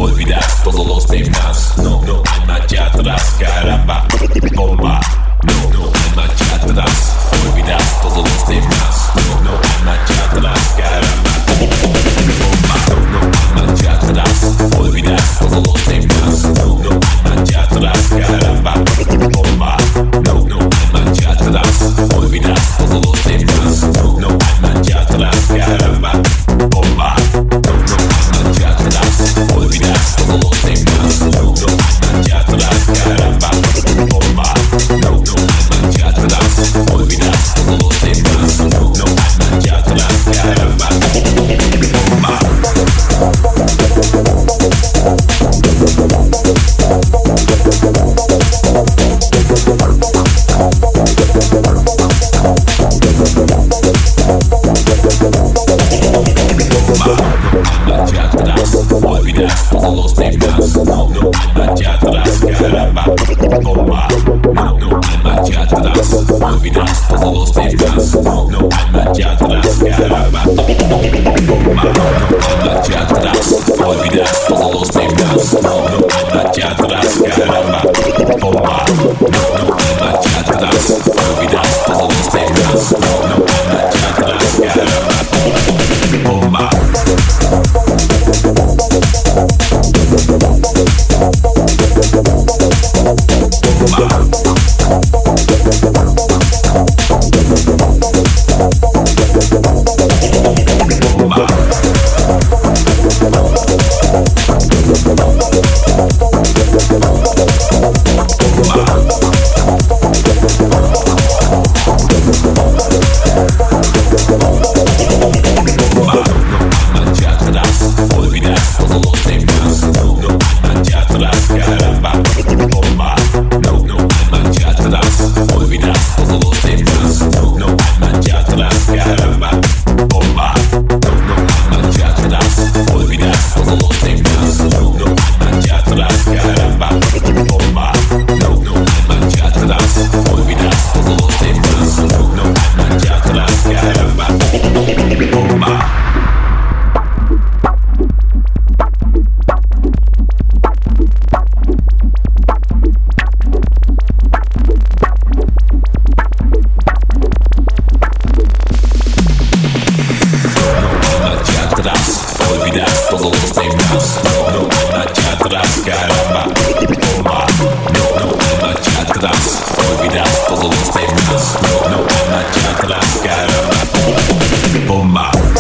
olvidar todos los demás. No, no hay marcha atrás, caramba, bomba. No, no hay marcha atrás, olvidar todos los demás. No, no hay marcha atrás, caramba, bomba. No, no hay marcha atrás, olvidar todos los demás. No, no hay marcha atrás, caramba, bomba. No, no hay marcha atrás, olvidar todos los demás. No, no hay marcha atrás, caramba, bomba. No, no hay marcha atrás, olvidar todos los demás. No, no hay marcha atrás, caramba, bomba. No, no hay marcha atrás, olvidar todos los demás. No, no hay marcha atrás, caramba, bomba. Marcha atrás, olvidar todos los demás. No, no hay marcha atrás, caramba, bomba. No, no hay marcha atrás, olvidar todos los demás. No, no hay marcha atrás, caramba, bomba. No hay marcha atrás, olvidar todos los demás. No, no hay marcha atrás, caramba, bomba. No, no hay marcha atrás, olvidar todos los demás. No, no hay marcha atrás, caramba, bomba. Olvidar todos los demás. No, no hay marcha atrás, caramba, bomba.